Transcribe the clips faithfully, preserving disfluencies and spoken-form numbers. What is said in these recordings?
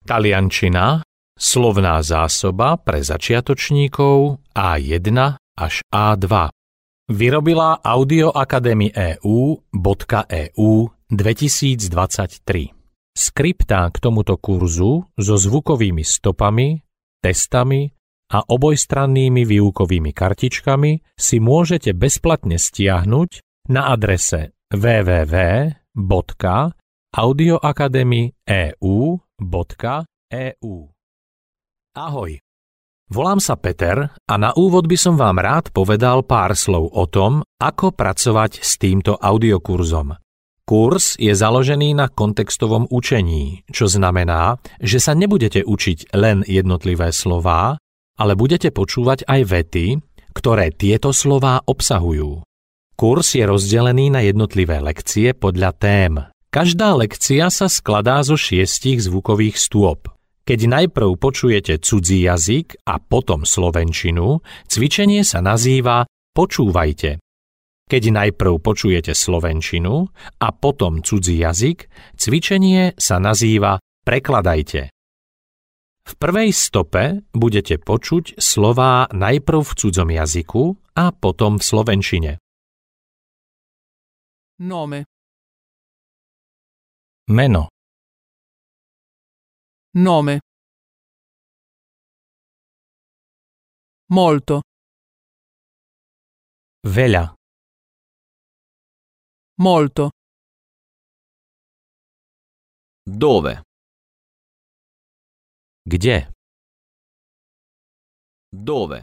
Taliančina, slovná zásoba pre začiatočníkov á jeden až á dva. Vyrobila Audio Academy é ú bodka é ú dvetisícdvadsaťtri. Skriptá k tomuto kurzu so zvukovými stopami, testami a obojstrannými výukovými kartičkami si môžete bezplatne stiahnuť na adrese w w w bodka audioacademy é ú bodka é ú. Ahoj, volám sa Peter a na úvod by som vám rád povedal pár slov o tom, ako pracovať s týmto audiokurzom. Kurs je založený na kontextovom učení, čo znamená, že sa nebudete učiť len jednotlivé slová, ale budete počúvať aj vety, ktoré tieto slová obsahujú. Kurs je rozdelený na jednotlivé lekcie podľa tém. Každá lekcia sa skladá zo šiestich zvukových stôp. Keď najprv počujete cudzí jazyk a potom slovenčinu, cvičenie sa nazýva Počúvajte. Keď najprv počujete slovenčinu a potom cudzí jazyk, cvičenie sa nazýva Prekladajte. V prvej stope budete počuť slová najprv v cudzom jazyku a potom v slovenčine. Nome. Meno. Nome. Molto. Veľa. Molto. Dove? Kde? Dove?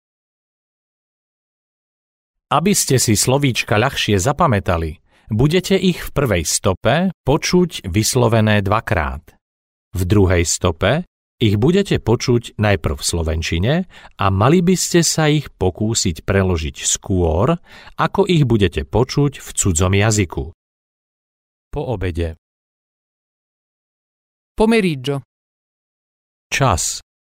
Aby ste si slovíčka ľahšie zapamätali, budete ich v prvej stope počuť vyslovené dvakrát. V druhej stope ich budete počuť najprv v slovenčine a mali by ste sa ich pokúsiť preložiť skôr, ako ich budete počuť v cudzom jazyku. Po obede. Pomeriggio. Čas.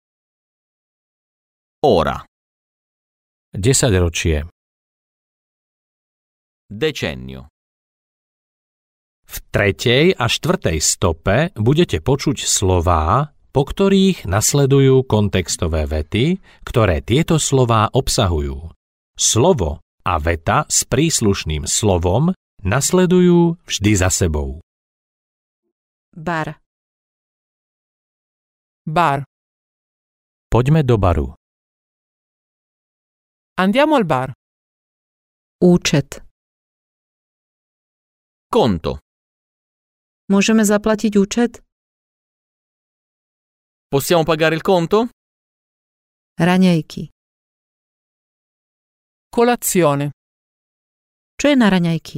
Ora. Desaťročie. Decennio. V tretej a štvrtej stope budete počuť slová, po ktorých nasledujú kontextové vety, ktoré tieto slová obsahujú. Slovo a veta s príslušným slovom nasledujú vždy za sebou. Bar. Bar. Poďme do baru. Andiamo al bar. Účet. Conto. Môžeme zaplatiť účet? Possiamo pagare il conto? Raňajky. Colazione. Čo je na raňajky?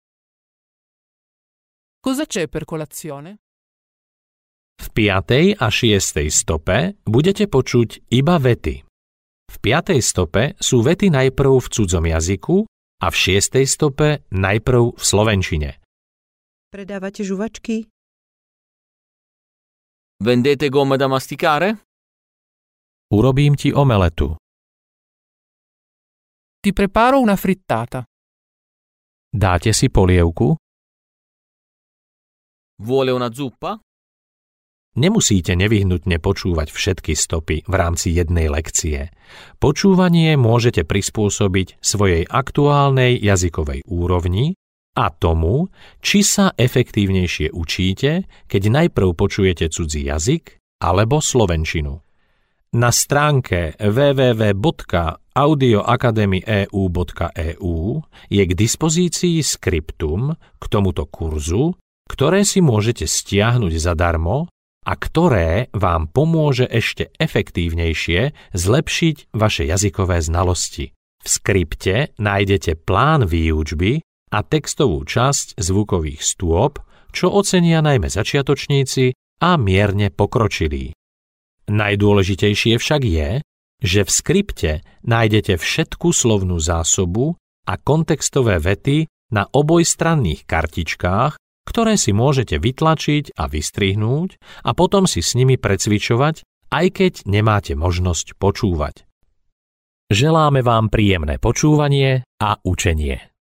Cosa c'è per colazione? V piatej a šiestej stope budete počuť iba vety. V piatej stope sú vety najprv v cudzom jazyku a v šiestej stope najprv v slovenčine. Predávate žuvačky? Vendete gomme da masticare? Urobím ti omeletu. Ti preparo una frittata. Dáte si polievku? Vuole una zuppa? Nemusíte nevyhnutne počúvať všetky stopy v rámci jednej lekcie. Počúvanie môžete prispôsobiť svojej aktuálnej jazykovej úrovni a tomu, či sa efektívnejšie učíte, keď najprv počujete cudzí jazyk alebo slovenčinu. Na stránke w w w bodka audioacademy é ú bodka é ú je k dispozícii skriptum k tomuto kurzu, ktoré si môžete stiahnuť zadarmo a ktoré vám pomôže ešte efektívnejšie zlepšiť vaše jazykové znalosti. V skripte nájdete plán výučby a textovú časť zvukových stôp, čo ocenia najmä začiatočníci a mierne pokročilí. Najdôležitejšie však je, že v skripte nájdete všetku slovnú zásobu a kontextové vety na obojstranných kartičkách, ktoré si môžete vytlačiť a vystrihnúť a potom si s nimi precvičovať, aj keď nemáte možnosť počúvať. Želáme vám príjemné počúvanie a učenie.